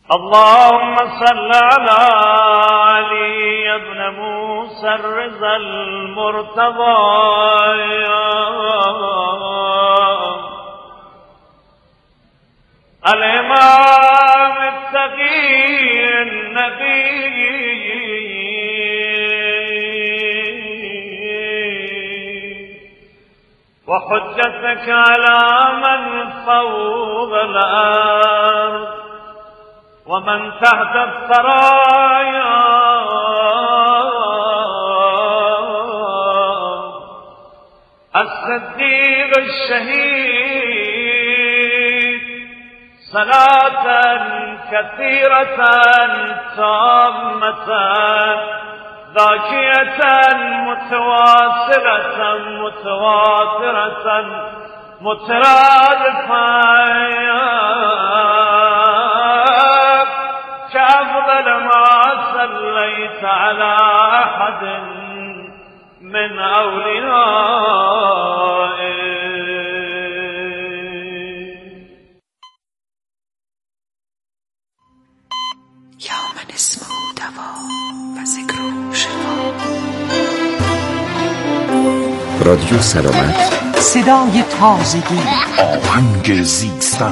اللهم صل على علي بن موسى الرضا المرتضى الإمام التقي النبي وحجتك على من فوق الأرض ومن تحت الثرايا الصديق الشهيد صلاة كثيرة تامة ذاكية متواصلة متواترة مترادفة كأفضل ما صليت على أحد من أوليائك. یا من اسمه دوا و ذکره شفا. رادیو سلامت، صدای تازگی، آهنگ زیستن.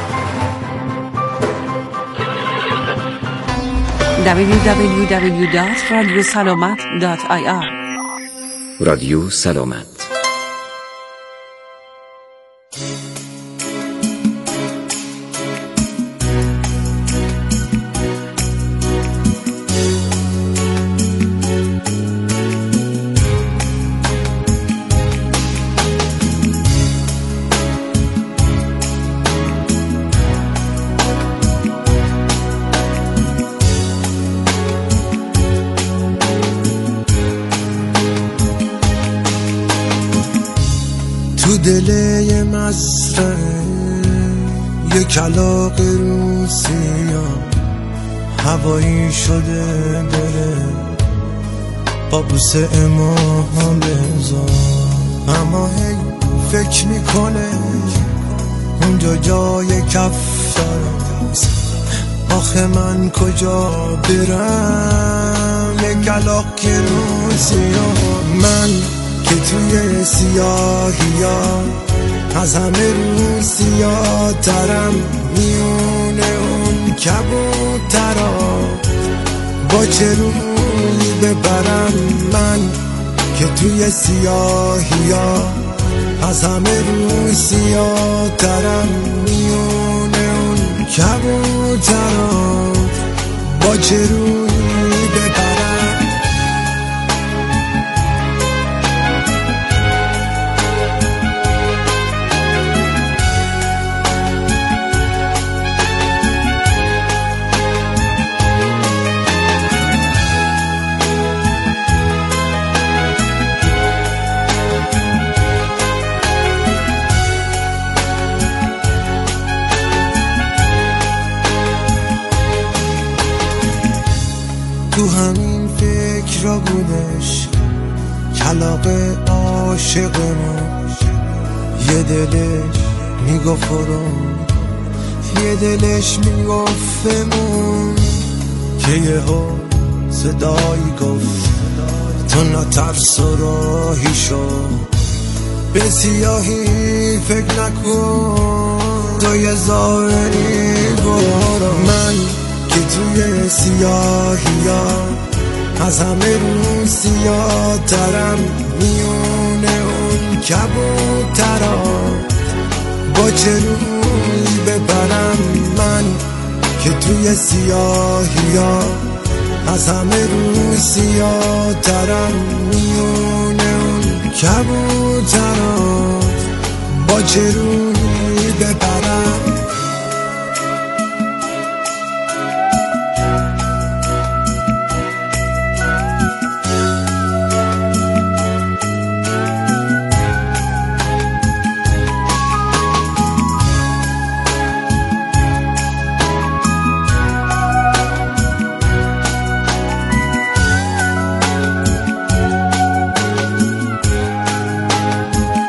www.radiosalamat.ir رادیو سلامت. تو دل مزرعه یه کلاغ روسیا هوایی شده بره با بوسه امام بذار، اما هی فکر میکنه اونجا جای کفترست، آخه من کجا برم؟ یه کلاغ روسیا من که توی سیاهی ها از همه روسیا ترم، میونه اون کبوترا با چه روی ببرم؟ من که توی سیاهی ها از همه روسیا ترم، میونه اون کبوترا با چه روی ببرم؟ تو همین فکر را بودش کلاغ عاشق ما، یه دلش میگفت یه دلش میگفتمون که یهو صدایی گفت تو نترس و راهی شو، به سیاهی فکر نکن، تو یه ظاهری برو. من که توی سیاهی ها از همه روسیا ترم، میونه اون کبوترا با چه روی ببرم؟ من که توی سیاهی ها از همه روسیا ترم، میونه اون کبوترا با چه روی ببرم؟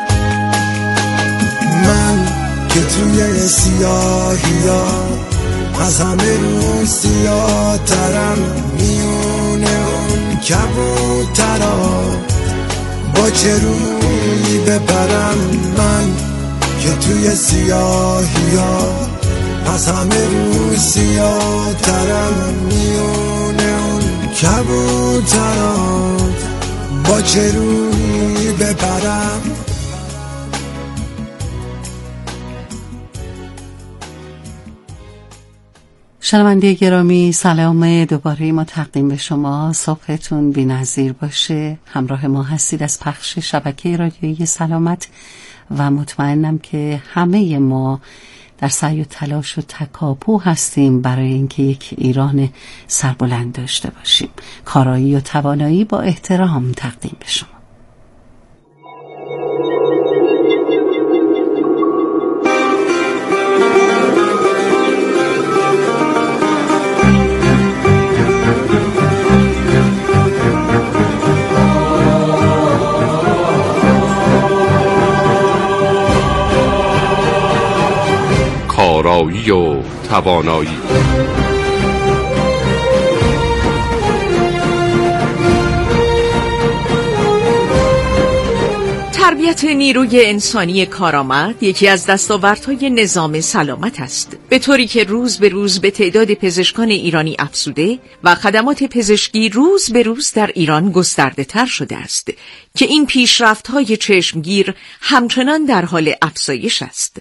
توی سیاهی ها از همه رو سیاه‌ترم میونه اون کبوترا. با چه روی بپرم من که توی سیاهی ها، از همه رو سیاه‌ترم میونه اون کبوترا. با چه روی بپرم. شنونده گرامی، سلام دوباره ما تقدیم به شما. صبحتون بی‌نظیر باشه. همراه ما هستید از پخش شبکه رادیویی سلامت و مطمئنم که همه ما در سعی و تلاش و تکاپو هستیم برای اینکه یک ایران سربلند داشته باشیم. کارایی و توانایی با احترام تقدیم به شما. کارایی و توانایی. تربیت نیروی انسانی کارآمد یکی از دستاوردهای نظام سلامت است، به طوری که روز به روز به تعداد پزشکان ایرانی افزوده و خدمات پزشکی روز به روز در ایران گسترده تر شده است که این پیشرفت‌های چشمگیر همچنان در حال افزایش است.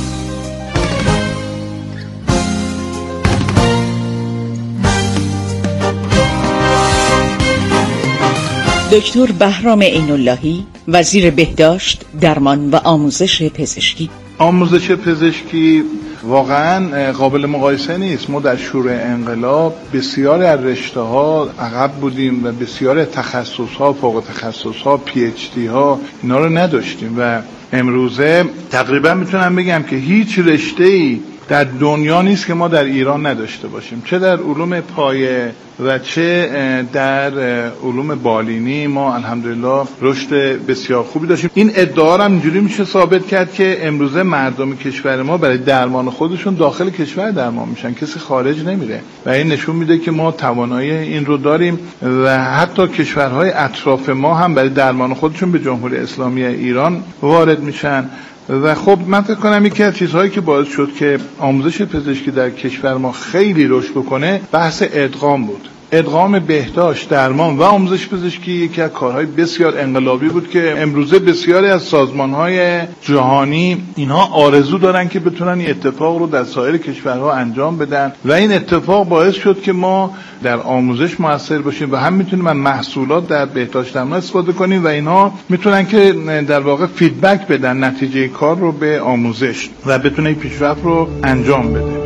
دکتر بهرام عین‌اللهی، وزیر بهداشت، درمان و آموزش پزشکی. آموزش پزشکی واقعا قابل مقایسه نیست. ما در شروع انقلاب بسیاری از رشته‌ها عقب بودیم و بسیاری تخصص‌ها، فوق تخصص‌ها، پی اچ دی ها اینا رو نداشتیم و امروزه تقریبا میتونم بگم که هیچ رشته‌ای در دنیا نیست که ما در ایران نداشته باشیم، چه در علوم پایه و چه در علوم بالینی. ما الحمدلله رشد بسیار خوبی داشتیم. این ادعا هم اینجوری میشه ثابت کرد که امروزه مردم کشور ما برای درمان خودشون داخل کشور درمان میشن، کسی خارج نمیره و این نشون میده که ما توانایی این رو داریم و حتی کشورهای اطراف ما هم برای درمان خودشون به جمهوری اسلامی ایران وارد میشن. و خب من فکر کنم یکی از چیزهایی که باعث شد که آموزش پزشکی در کشور ما خیلی رشد بکنه بحث ادغام بود. ادغام بهداشت، درمان و آموزش پزشکی یکی از کارهای بسیار انقلابی بود که امروزه بسیاری از سازمان‌های جهانی اینها آرزو دارن که بتونن این اتفاق رو در سایر کشورها انجام بدن و این اتفاق باعث شد که ما در آموزش موثر باشیم و هم میتونیم از محصولات در بهداشت درمان استفاده کنیم و اینها میتونن که در واقع فیدبک بدن نتیجه کار رو به آموزش و بتونه پیشرفت رو انجام بده.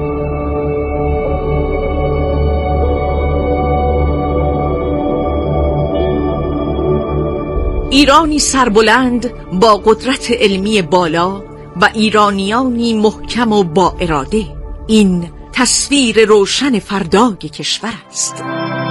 ایرانی سربلند با قدرت علمی بالا و ایرانیانی محکم و با اراده، این تصویر روشن فردای کشور است.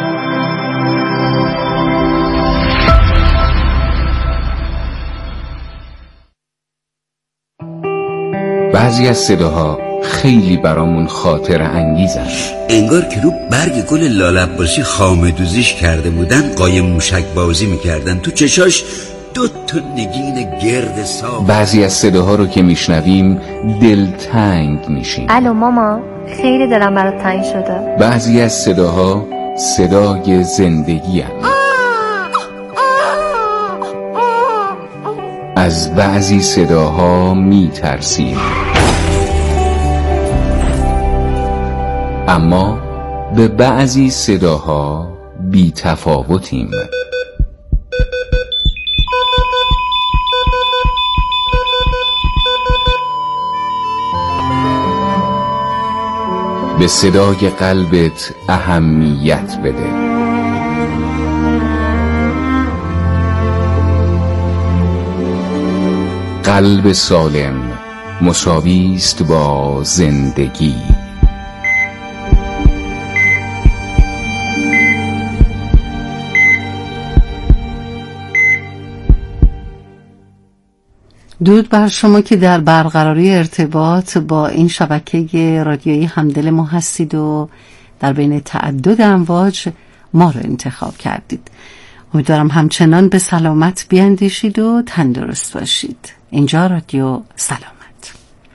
بعضی از صداها خیلی برامون خاطره انگیزن. انگار که رو برگ گل لالعباسی خامه‌دوزیش کرده بودن، قایم موشک بازی میکردن، تو چشاش 2 تا نگین گرد صاف. بعضی از صداها رو که میشنویم دلتنگ میشیم. الو ماما، خیلی دلم برات تنگ شده. بعضی از صداها صدای زندگی هست. از بعضی صداها میترسیم، اما به بعضی صداها بی تفاوتیم. به صدای قلبت اهمیت بده. قلب سالم مساوی است با زندگی. درود بر شما که در برقراری ارتباط با این شبکه رادیویی همدل ما هستید و در بین تعدد امواج ما رو انتخاب کردید. امیدوارم همچنان به سلامت بیاندیشید و تندرست باشید. اینجا رادیو سلامت.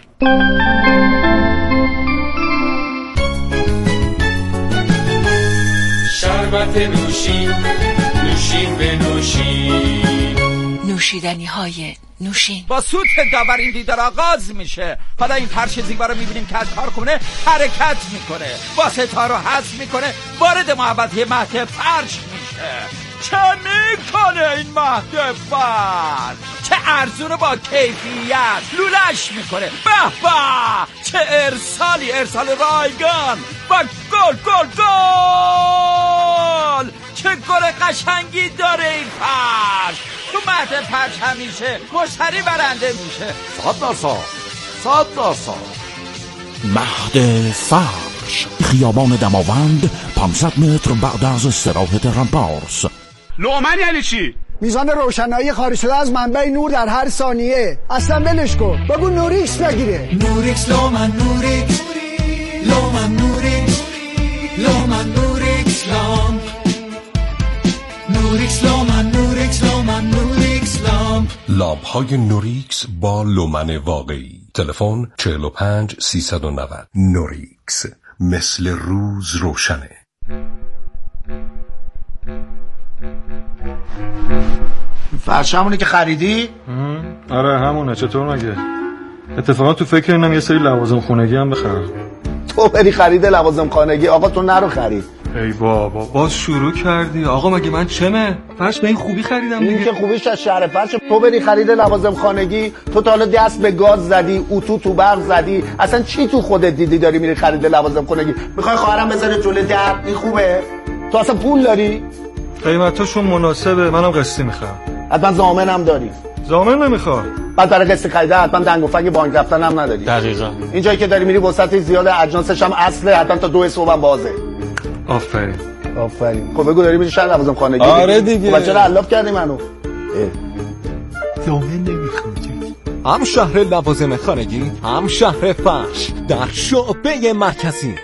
شربت نوشین، نوشین به نوشین، نوشیدنی های نوشین. با سوت داور این دیدار آغاز میشه. حالا این پرش زیبا رو میبینیم که از کارخونه حرکت میکنه، واسطه رو حذف میکنه، وارد محوطه مهد فرش میشه. چه میکنه این مهد فرش؟ چه ارزون با کیفیت لولش میکنه. به به چه ارسالی، ارسال رایگان و گل گل گل. چه گل قشنگی داره این فرش. تو مهد فرش همیشه مشتری برنده میشه. 100% مهد فرش، خیابان دماوند، 500 متر بعد از استراحت رمپارس. لومن یعنی چی؟ میزان روشنایی خارج شده از منبع نور در هر ثانیه. اصلا ولش کن، بگو نوریکس بگیره. نوریکس لومن نوریکس، لومن نوریکس، لومن نوریکس لامپ، نوریکس لومن نوریکس، لومن نوریکس لامپ. لامپ های نوریکس با لومن واقعی. تلفن 45 390. نوریکس، مثل روز روشنه. فرش همونه که خریدی؟ آره همونه. چطور مگه؟ اتفاقا تو فکر اینم یه سری لوازم خونگی هم بخرم. تو بری خرید لوازم خانگی؟ آقا تو نرو خرید. ای بابا باز شروع کردی. آقا مگه من چمه؟ فرش به این خوبی خریدم دیگه. این که خوبیش از شهر فرش. تو بری خرید لوازم خانگی، تو تا حالا دست به گاز زدی، اتو تو برق زدی، اصلا چی تو خودت دیدی داری میری خرید لوازم خانگی؟ میخوای خواهرم بذاره جلوی در؟ این خوبه؟ تو اصلا پول داری؟ قیمتاشون مناسبه. منم قسطی میخوام. حتما ضامنم داری؟ ضامن نمیخوام. بعد برای قسط خریده حتما دنگ و فنگ بانک رفتن هم نداری. دقیقاً. این جایی که داری میری وسط زیاد، اجناسش هم اصله، حتما تا 2 صبح هم بازه. آفرین. خب بگو داری میری شهر لوازم خانگی؟ آره دیگه. خب چرا علاف کردی منو؟ ضامن نمیخوام. هم شهر لوازم خانگی، هم شهر فرش، در شعبه مرکزی.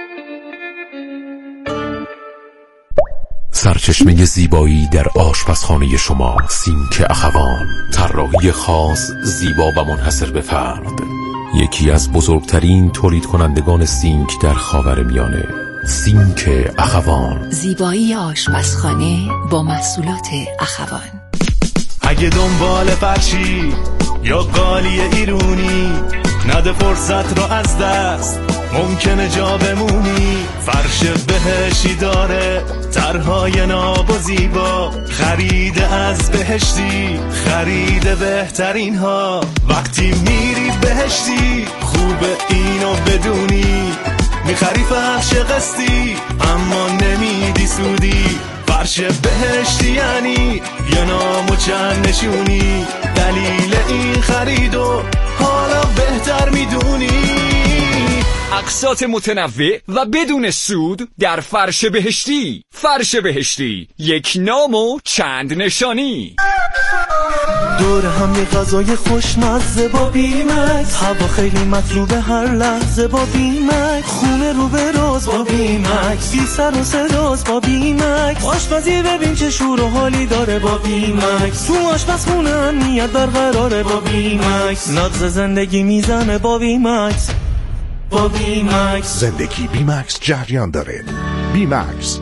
سرچشمه زیبایی در آشپزخانه شما، سینک اخوان. طراحی خاص، زیبا و منحصر به فرد. یکی از بزرگترین تولید کنندگان سینک در خاورمیانه. سینک اخوان. زیبایی آشپزخانه با محصولات اخوان. اگه دنبال فرشی یا قالی ایرونی، نده فرصت رو از دست، ممکنه جا بمونی. فرش بهشتی داره طرحهای ناب و زیبا، خرید از بهشتی، خرید بهترین ها. وقتی میری بهشتی خوبه اینو بدونی، میخری فرش قسطی اما نمیدی سودی. فرش بهشتی یعنی یه نام و چند نشونی، دلیل این خریدو حالا بهتر میدونی. اقساط متنوع و بدون سود در فرش بهشتی. فرش بهشتی، یک نام و چند نشانی. دور هم یه غذای خوشمزه با بیمکس، هوا خیلی مطلوبه هر لحظه با بیمکس. خونه رو به راز با بیمکس، بی سر و صداست با بیمکس. آشپزی ببین چه شور و حالی داره با بیمکس. تو آشپزخونه امنیت برقراره با بیمکس. نبض زندگی میزنه با بیمکس. با بیمکس زندگی بیمکس جریان داره. بیمکس.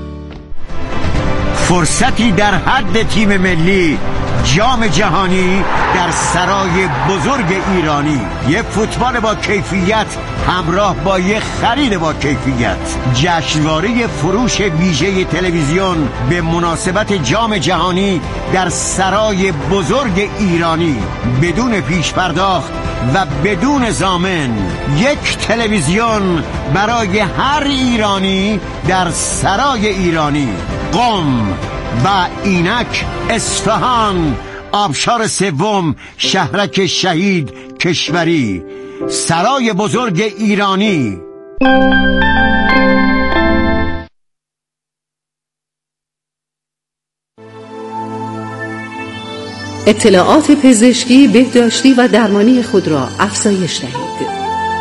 فرصتی در حد تیم ملی، جام جهانی در سرای بزرگ ایرانی. یه فوتبال با کیفیت همراه با یه خرید با کیفیت. جشنواره فروش ویژه تلویزیون به مناسبت جام جهانی در سرای بزرگ ایرانی، بدون پیش پرداخت و بدون ضامن. یک تلویزیون برای هر ایرانی در سرای ایرانی. قم و اینک، اصفهان، آبشار سوم، شهرک شهید کشوری. سرای بزرگ ایرانی. اطلاعات پزشکی، بهداشتی و درمانی خود را افزایش دهید.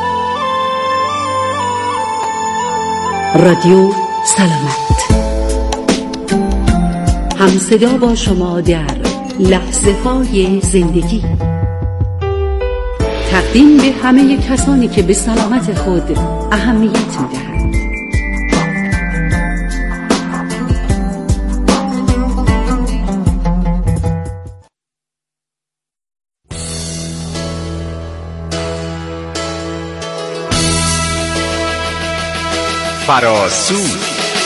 رادیو سلامت، همصدا با شما در لحظه های زندگی. تقدیم به همه کسانی که به سلامت خود اهمیت می‌دهند. فراسود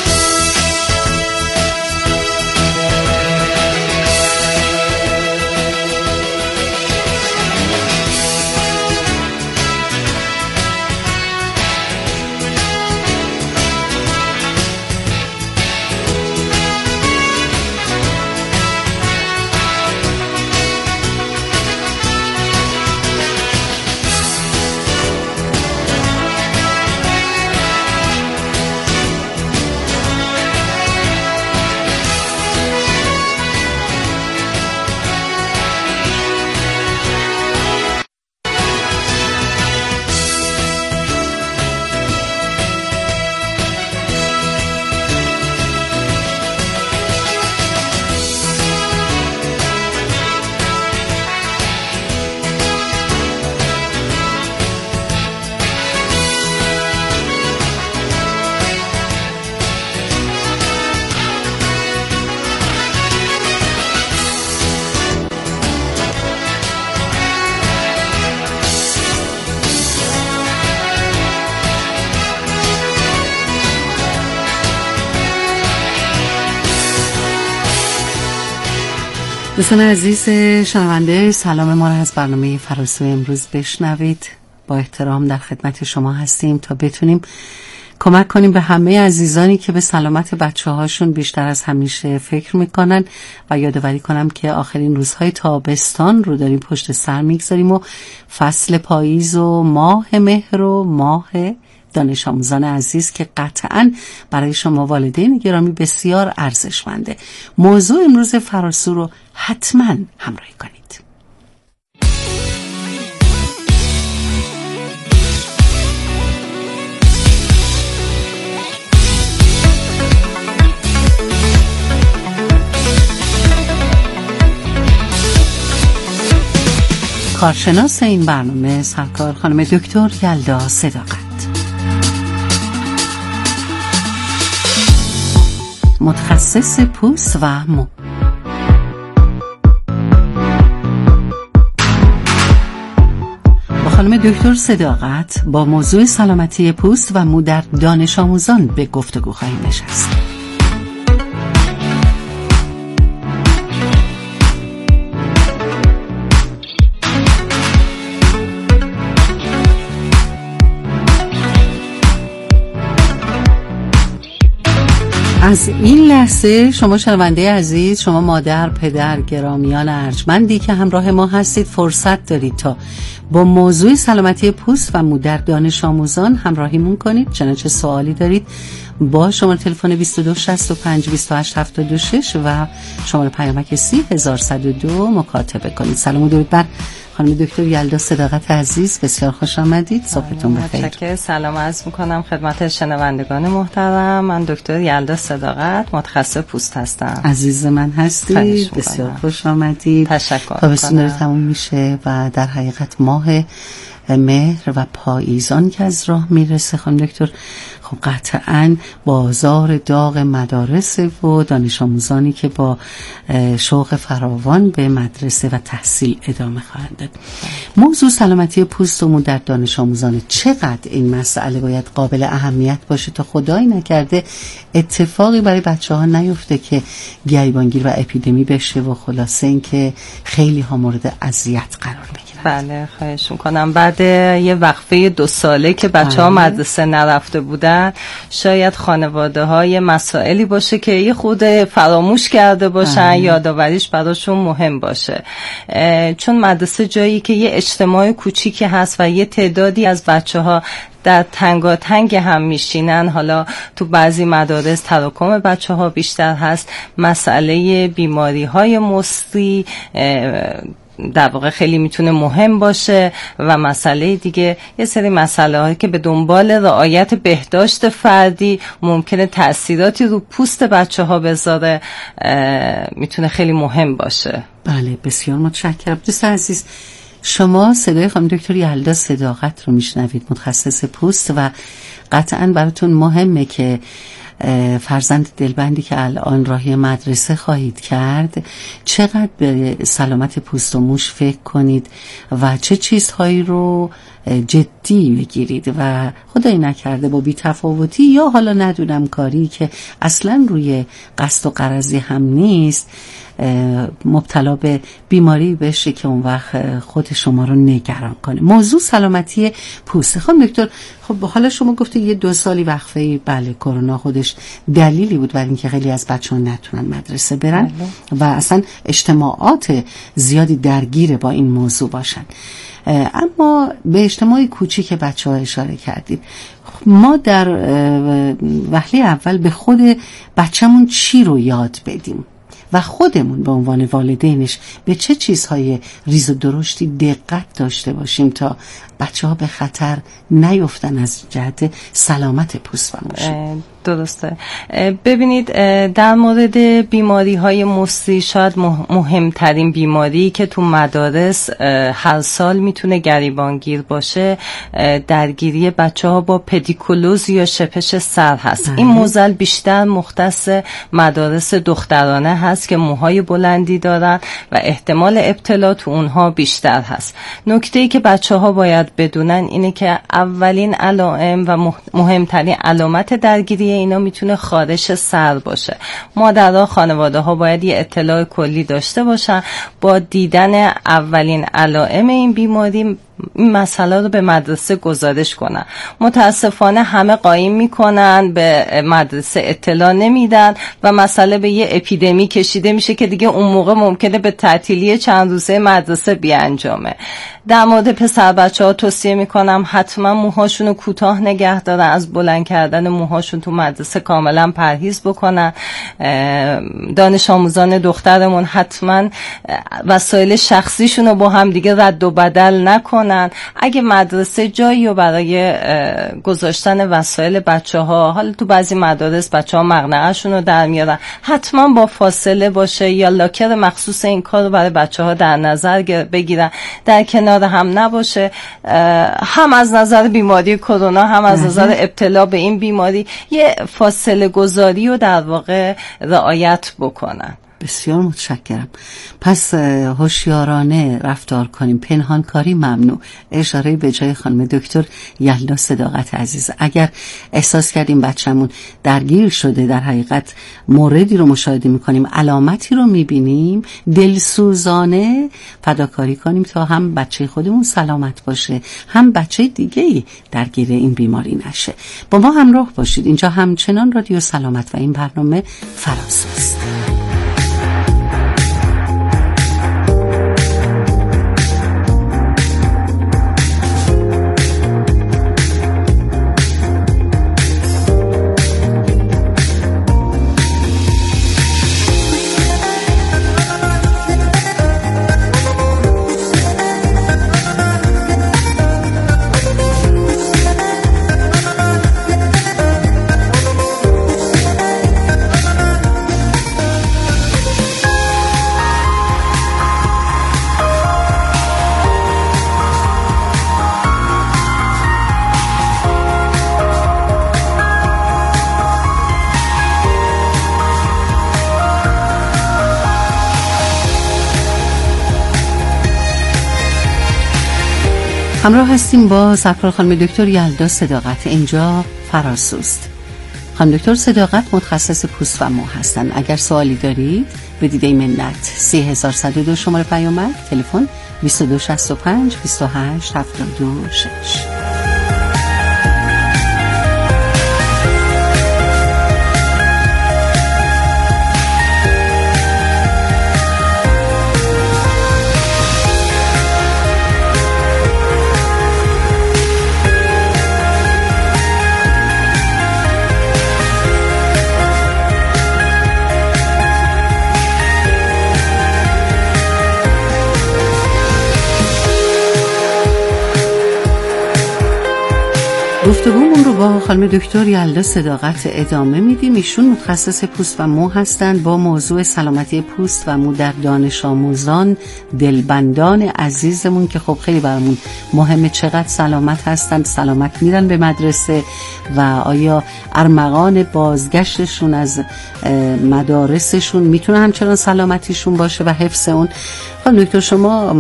دوستان عزیز شنونده، سلام ما را از برنامه فراسو امروز بشنوید. با احترام در خدمت شما هستیم تا بتونیم کمک کنیم به همه عزیزانی که به سلامت بچه هاشون بیشتر از همیشه فکر میکنن و یادآوری کنم که آخرین روزهای تابستان رو داریم پشت سر میگذاریم و فصل پاییز و ماه مهر و ماه دانش آموزان عزیز که قطعاً برای شما والدین گرامی بسیار ارزشمنده. موضوع امروز فراسو رو حتماً همراهی کنید. کارشناس این برنامه سرکار خانم دکتر یلدا صداقت، متخصص پوست و مو. با خانم دکتر صداقت با موضوع سلامتی پوست و مو در دانش آموزان به گفتگو خواهیم نشست. از این لحظه شما شنونده عزیز، شما مادر، پدر، گرامیان ارجمندی که همراه ما هستید، فرصت دارید تا با موضوع سلامتی پوست و مو در دانش آموزان همراهیمون کنید. چنانچه سوالی دارید با شماره تلفن 22 65 28 76 و شماره پیامک 30102 مکاتبه کنید. سلام و درود بر خانم دکتر یلدا صداقت عزیز، بسیار خوش آمدید. صبحتون بخیر. متشکرم. سلام عرض می‌کنم خدمت شنوندگان محترم. من دکتر یلدا صداقت، متخصص پوست هستم. عزیز من هستید، بسیار خوش آمدید. تشکر. تابستون داره تموم میشه و در حقیقت ماه مهر و پاییزان که از راه میرسه خانم دکتر، خب قطعاً بازار داغ مدارس و دانش آموزانی که با شوق فراوان به مدرسه و تحصیل ادامه خواهند داد. موضوع سلامتی پوست و مو در دانش آموزان، چقدر این مسئله باید قابل اهمیت باشه تا خدای نکرده اتفاقی برای بچه‌ها نیفته که گریبانگیر و اپیدمی بشه و خلاصه این که خیلی ها مورد اذیت قرار بگیرن. بله، خواهش میکنم. بعد یه وقفه 2 ساله که بچه ها مدرسه نرفته بودن، شاید خانواده های مسائلی باشه که یه خود فراموش کرده باشن، یادآوریش براشون مهم باشه. چون مدرسه جایی که یه اجتماع کوچیکی هست و یه تعدادی از بچه ها در تنگاتنگ هم میشینن. حالا تو بعضی مدارس تراکم بچه ها بیشتر هست، مسئله بیماری های مصری در واقع خیلی میتونه مهم باشه و مسئله دیگه یه سری مسئله هایی که به دنبال رعایت بهداشت فردی ممکنه تأثیراتی رو پوست بچه ها بذاره، میتونه خیلی مهم باشه. بله بسیار متشکرم. دوست عزیز، شما صدای خانم دکتر یلدا صداقت رو میشنوید، متخصص پوست، و قطعاً براتون مهمه که فرزند دلبندی که الان راهی مدرسه خواهید کرد چقدر به سلامت پوست و موش فکر کنید و چه چیزهایی رو جدی بگیرید و خدای نکرده با بی‌تفاوتی یا حالا ندونم کاری که اصلا روی قصد و غرضی هم نیست مبتلا به بیماری بشه که اون وقت خود شما رو نگران کنه. موضوع سلامتی پوست. خب دکتر، خب حالا شما گفته یه 2 سالی وقفه، بله کرونا خودش دلیلی بود برای اینکه خیلی از بچه‌ها نتونن مدرسه برن و اصلا اجتماعات زیادی درگیر با این موضوع باشن. اما به اجتماعی کوچیک بچه‌ها اشاره کردید. ما در وهله اول به خود بچه‌مون چی رو یاد بدیم و خودمون به عنوان والدینش به چه چیزهای ریز و درشتی دقت داشته باشیم تا بچه‌ها به خطر نیفتن از جهت سلامت پوست و موش؟ درسته. ببینید در مورد بیماری های مصری شاید مهمترین بیماری که تو مدارس هر سال میتونه گریبانگیر باشه درگیری بچه ها با پدیکولوز یا شپش سر هست. این معضل بیشتر مختص مدارس دخترانه هست که موهای بلندی دارن و احتمال ابتلا تو اونها بیشتر هست. نکته‌ای که بچه ها باید بدونن اینه که اولین علائم و مهمترین علامت درگیری اینا میتونه خارش سر باشه. مادرها، خانواده ها باید یه اطلاع کلی داشته باشن. با دیدن اولین علائم این بیماری این مسئله رو به مدرسه گزارش کنن. متاسفانه همه قایم میکنن، به مدرسه اطلاع نمیدن و مسئله به یه اپیدمی کشیده میشه که دیگه اون موقع ممکنه به تعطیلی چند روزه مدرسه بیانجامه. در مورد پسر بچه ها توصیه میکنم حتما موهاشون رو کوتاه نگه دارن، از بلند کردن موهاشون تو مدرسه کاملا پرهیز بکنن. دانش آموزان دخترمون حتما وسایل شخصیشون رو با هم دیگه رد و بدل نکنن. اگه مدرسه جایی رو برای گذاشتن وسایل بچه ها، حالا تو بعضی مدارس بچه ها مقنعه‌شون رو در میارن، حتما با فاصله باشه یا لاکر مخصوص این کار رو برای بچه ها در نظر بگیرن، در کنار هم نباشه، هم از نظر بیماری کرونا هم از نظر ابتلا به این بیماری یه فاصله گذاری رو در واقع رعایت بکنن. بسیار متشکرم. پس هوشیارانه رفتار کنیم، پنهانکاری ممنوع. اشاره به جای خانم دکتر یلدا صداقت عزیز. اگر احساس کردیم بچه‌مون درگیر شده، در حقیقت موردی رو مشاهده میکنیم، علامتی رو میبینیم، دلسوزانه فداکاری کنیم تا هم بچه خودمون سلامت باشه، هم بچه دیگه‌ای درگیر این بیماری نشه. با ما همراه باشید. اینجا همچنان رادیو سلامت و این برنامه فراسوست. همراه هستیم با سرکار خانم دکتر یلدا صداقت. اینجا فراسوست. خانم دکتر صداقت متخصص پوست و مو هستن. اگر سوالی دارید بدید منت 3102 شماره پیامک، تلفن 2265 28 76. گفتگومون رو با خانم دکتر یلدا صداقت ادامه میدیم. ایشون متخصص پوست و مو هستند با موضوع سلامتی پوست و مو در دانش آموزان دلبندان عزیزمون که خب خیلی برامون مهمه چقدر سلامت هستند، سلامت میرن به مدرسه و آیا ارمغان بازگشتشون از مدارسشون میتونه همچنان سلامتیشون باشه و حفظ اون. خانم دکتر شما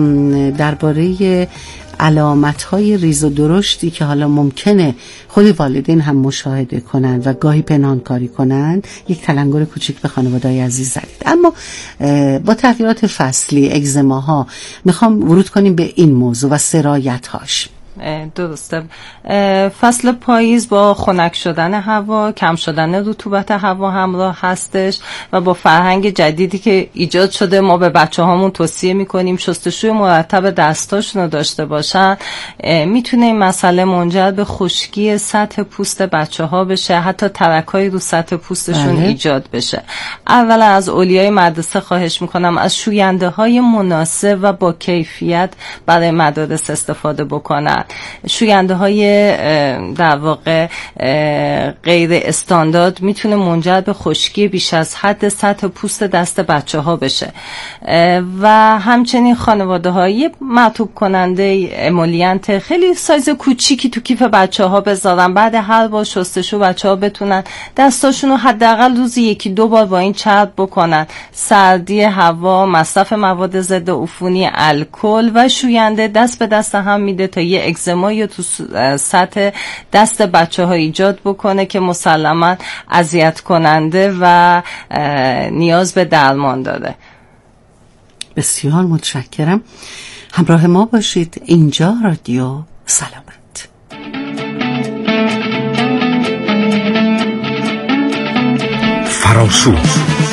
درباره علامت‌های ریز و درشتی که حالا ممکنه خود والدین هم مشاهده کنند و گاهی پنهانکاری کنند یک تلنگر کوچیک به خانواده‌های عزیز زدید. اما با تغییرات فصلی اگزماها میخوام ورود کنیم به این موضوع و سرایت‌هاش. درسته. فصل پاییز با خنک شدن هوا، کم شدن رطوبت هوا همراه هستش و با فرهنگ جدیدی که ایجاد شده ما به بچه هامون توصیه میکنیم شستشوی مرتب دستاشون رو داشته باشن. میتونه این مسئله منجر به خشکی سطح پوست بچه ها بشه، حتی ترکایی رو سطح پوستشون ایجاد بشه. اولا از اولیای مدرسه خواهش میکنم از شوینده های مناسب و با کیفیت برای مدارس استفاده بکنن. شوینده های در واقع غیر استاندارد میتونه منجر به خشکی بیش از حد سطح پوست دست بچه ها بشه و همچنین خانواده های مرطوب کننده امولینت خیلی سایز کوچیکی تو کیف بچه ها بذارن. بعد هر بار شستشو بچه ها بتونن دستاشون رو حداقل روزی 1-2 بار با این چرب بکنن. سردی هوا، مصرف مواد ضد عفونی، الکل و شوینده دست به دست هم میده تا یه اگزمایی تو سطح دست بچه ها ایجاد بکنه که مسلماً اذیت کننده و نیاز به درمان داره. بسیار متشکرم. همراه ما باشید. اینجا رادیو سلامت. فراسو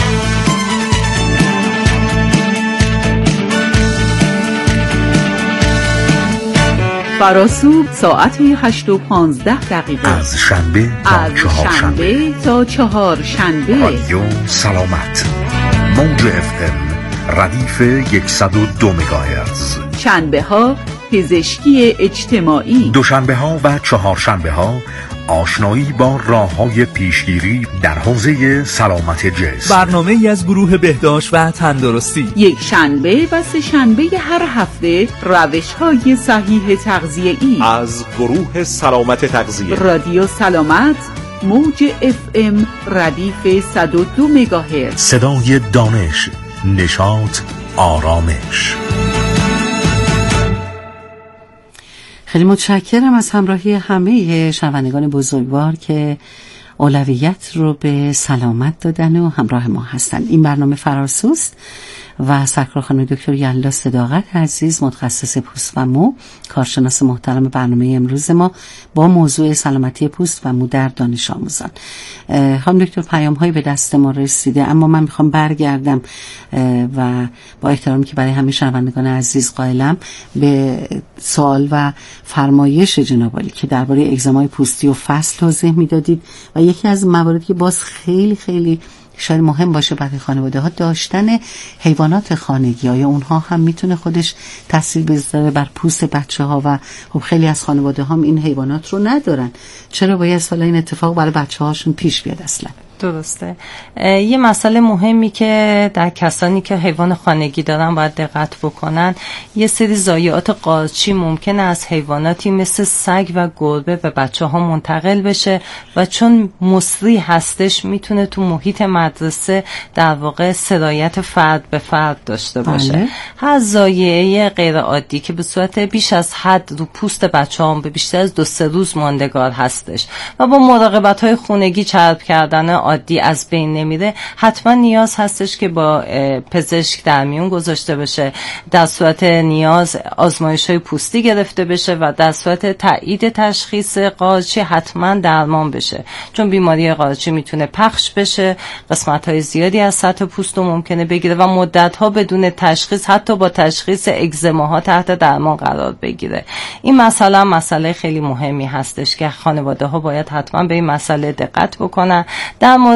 فراسو ساعت 8:15 از شنبه تا چهارشنبه. رادیو سلامت موج FM ردیف 102 مگاهرتز. شنبه ها پزشکی اجتماعی، دوشنبه ها و چهارشنبه ها آشنایی با راه‌های پیشگیری در حوزه سلامت جسم. برنامه ای از گروه بهداشت و تندرستی. یک شنبه و سه شنبه هر هفته روش‌های صحیح تغذیه‌ای از گروه سلامت تغذیه. رادیو سلامت موج FM ردیف 102 مگاهرتز. صدای دانش، نشاط، آرامش. خیلی متشکرم از همراهی همه شنوندگان بزرگوار که اولویت رو به سلامت دادن و همراه ما هستن. این برنامه فراسوست و سرکار خانم دکتر یلدا صداقت عزیز متخصص پوست و مو، کارشناس محترم برنامه امروز ما با موضوع سلامتی پوست و مو در دانش آموزان. خانم دکتر پیام هایی به دست ما رسیده، اما من میخوام برگردم و با احترامی که برای همه شنوندگان عزیز قائلم به سوال و فرمایش جناب عالی که درباره اگزمای پوستی و فصل توضیح میدادید و یکی از مواردی که باز خیلی خیلی شاید مهم باشه برای خانواده ها داشتن حیوانات خانگی. آیا اونها هم میتونه خودش تاثیر بذاره بر پوست بچه ها و خب خیلی از خانواده هم این حیوانات رو ندارن، چرا باید سالا این اتفاق برای بچه هاشون پیش بیاد اصلا؟ درسته. یه مسئله مهمی که در کسانی که حیوان خانگی دارن باید دقت بکنن، یه سری ضایعات قارچی ممکنه از حیواناتی مثل سگ و گربه به بچه ها منتقل بشه و چون مصری هستش میتونه تو محیط مدرسه در واقع سرایت فرد به فرد داشته باشه. هر ضایعه غیر عادی که به صورت بیش از حد رو پوست بچه ها به بیشتر از 2-3 روز ماندگار هستش و با مراقبت های خونگی چرب کردن عادی از بین نمیره، حتما نیاز هستش که با پزشک در میون گذاشته بشه. در صورت نیاز آزمایش‌های پوستی گرفته بشه و در صورت تایید تشخیص قارچی حتما درمان بشه، چون بیماری قارچی میتونه پخش بشه، قسمت‌های زیادی از سطح پوست رو ممکنه بگیره و مدت‌ها بدون تشخیص، حتی با تشخیص اگزماها تحت درمان قرار بگیره. این مسئله خیلی مهمی هستش که خانواده‌ها باید حتما به این مسئله دقت بکنن. در